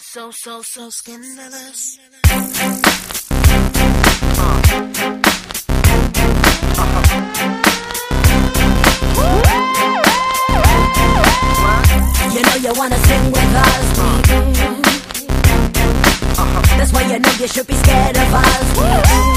So scandalous. You know you wanna sing with us. That's why you know you should be scared of us.